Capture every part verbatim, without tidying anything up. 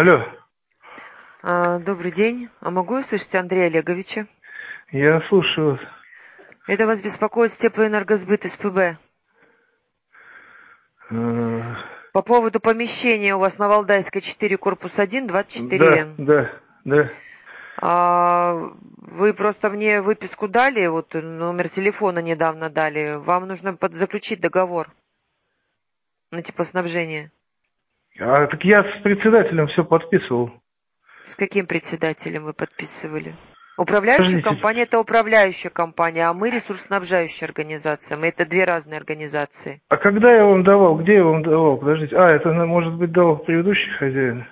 Алло. А, добрый день. А могу я услышать Андрея Олеговича? Я слушаю вас. Это вас беспокоит Теплоэнергосбыт СПБ. Э, По поводу помещения у вас на Валдайской четыре, корпус один, двадцать четыре Да, Н. да, да. А, вы просто мне выписку дали, вот номер телефона недавно дали. Вам нужно под- заключить договор на теплоснабжение. А так я с председателем все подписывал. С каким председателем вы подписывали? Управляющая Подождите. компания — это управляющая компания, а мы ресурсоснабжающая организация. Мы — это две разные организации. А когда я вам давал? Где я вам давал? Подождите. А, это, ну, может быть, дал предыдущий хозяин.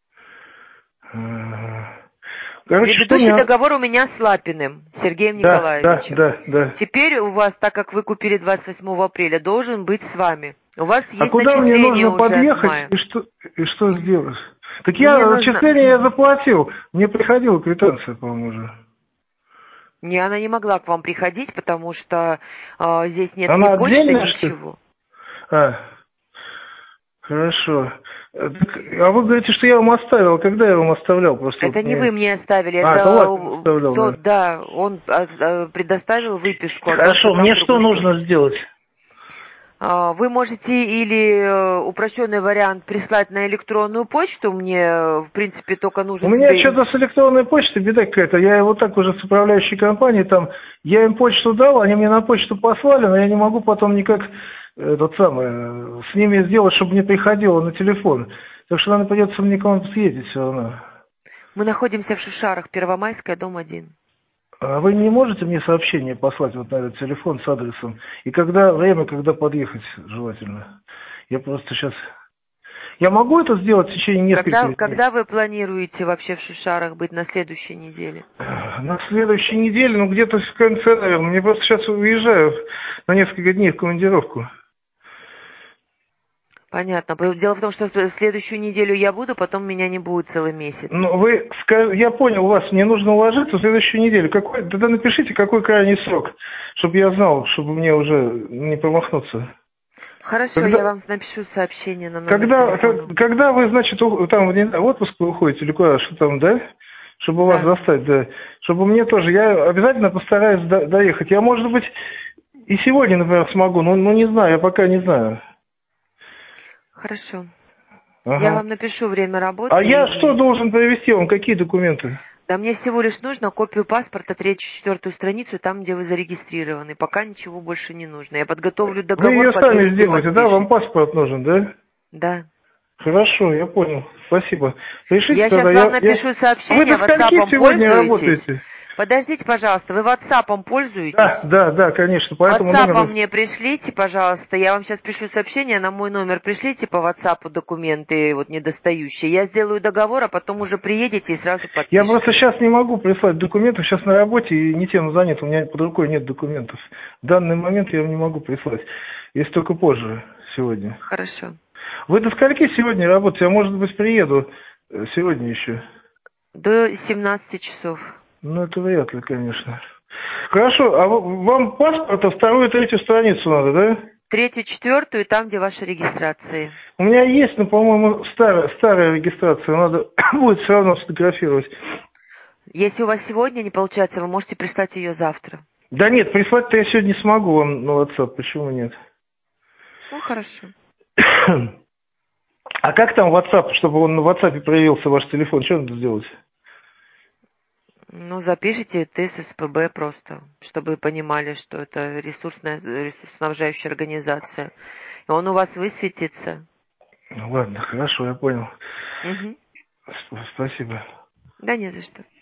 Э, Короче, что Предыдущий мне... договор у меня с Лапиным Сергеем Да, да, Николаевичем. да, да. Теперь у вас, так как вы купили двадцать восьмого апреля, должен быть с вами. У вас А есть куда мне начисление нужно уже от подъехать мая. и что, и что сделать? Так я Мне нужно... отчисление я заплатил. Мне приходила квитанция, по-моему, уже. Не, она не могла к вам приходить, потому что а, здесь нет ни Она почты, отдельная, что ли? ничего. А, хорошо. Э, так, а вы говорите, что я вам оставил. Когда я вам оставлял? Просто Это вот не вы мне... мне оставили, А, это это Лапин э, оставлял, наверное. тот, да, он а, а, предоставил выписку о том, что Хорошо, там мне что другой счет. нужно сделать? А, Вы можете или э, упрощенный вариант прислать на электронную почту. Мне, э, в принципе, только У нужен меня тебе... что-то с электронной почтой беда какая-то. Я его так уже с управляющей компанией, там, я им почту дал, они мне на почту послали, но я не могу потом никак, этот самый, э, с ними сделать, чтобы мне приходило на телефон. Так что, наверное, придется мне к вам съездить все равно. Мы находимся в Шушарах, Первомайская, дом один. А вы не можете мне сообщение послать вот на этот телефон с адресом? И когда, время, когда подъехать желательно? Я просто сейчас... Я могу это сделать в течение Когда, нескольких дней? когда вы планируете вообще в Шушарах быть на следующей неделе? На следующей неделе, ну где-то в конце, наверное. Мне просто сейчас уезжаю на несколько дней в командировку. Понятно. Дело в том, что в следующую неделю я буду, потом меня не будет целый месяц. Ну, вы, ска- я понял вас, мне нужно уложиться в следующую неделю. Какой, тогда напишите, какой крайний срок, чтобы я знал, чтобы мне уже не промахнуться. Хорошо, Когда, я вам напишу сообщение на номер когда, телефона. как- когда вы, значит, у- там не знаю, в отпуск вы уходите или куда, что там, да? Чтобы вас Да. застать, да. Чтобы мне тоже, я обязательно постараюсь до- доехать. Я, может быть, и сегодня, например, смогу, но ну, не знаю, я пока не знаю. Хорошо. Я Ага. вам напишу время А работы я что и... должен привезти вам? Какие документы? Да мне всего лишь нужно копию паспорта, третью, четвертую страницу, там, где вы зарегистрированы. Пока ничего больше не нужно. Я подготовлю Вы договор, ее сами подъедете, сделаете, да? Вам подпишите. паспорт нужен, да? Да. Хорошо, я понял. Спасибо. Решите Я тогда, сейчас вам я... я... напишу А вы сообщение, до скольки ватсапом сегодня пользуетесь? работаете? Подождите, пожалуйста, вы ватсапом Да, пользуетесь? да, да, конечно, поэтому Ватсапом номер... мне пришлите, пожалуйста. Я вам сейчас пишу сообщение на мой номер. Пришлите по ватсапу документы вот недостающие. Я сделаю договор, а потом уже приедете и сразу Я просто подпишете. сейчас не могу прислать документы, сейчас на работе и не тем занят, у меня под рукой нет документов. В данный момент я вам не могу прислать, если только позже сегодня. Хорошо. Вы до скольки сегодня работаете? Я, может быть, приеду э, сегодня еще. До семнадцати часов. Ну, это вряд ли, конечно. Хорошо, а в- вам паспорта вторую и третью страницу надо, да? Третью, четвертую, там, где ваши регистрации. У меня есть, но, по-моему, старая, старая регистрация, надо будет все равно сфотографировать. Если у вас сегодня не получается, вы можете прислать ее завтра. Да нет, прислать-то я сегодня не смогу вам на WhatsApp, почему нет? Ну, хорошо. А как там WhatsApp, чтобы он на WhatsApp проявился ваш телефон, что надо сделать? Ну, запишите ТССПБ просто, чтобы вы понимали, что это ресурсная, ресурсоснабжающая организация. И он у вас высветится. Ну, ладно, хорошо, я понял. Угу. Сп- Спасибо. Да не за что.